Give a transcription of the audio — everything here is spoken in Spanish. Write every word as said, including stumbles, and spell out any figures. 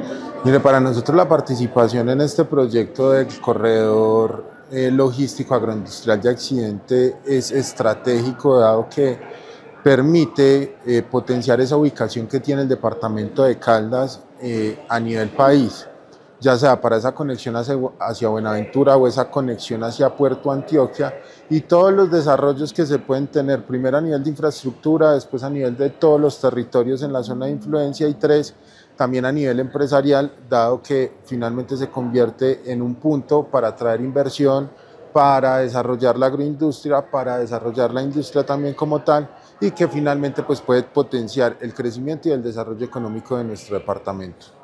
Mire, para nosotros la participación en este proyecto del corredor eh, logístico agroindustrial de Occidente es estratégico, dado que permite eh, potenciar esa ubicación que tiene el departamento de Caldas eh, a nivel país, ya sea para esa conexión hacia, hacia Buenaventura o esa conexión hacia Puerto Antioquia, y todos los desarrollos que se pueden tener, primero a nivel de infraestructura, después a nivel de todos los territorios en la zona de influencia, y tres, también a nivel empresarial, dado que finalmente se convierte en un punto para atraer inversión, para desarrollar la agroindustria, para desarrollar la industria también como tal, y que finalmente pues puede potenciar el crecimiento y el desarrollo económico de nuestro departamento.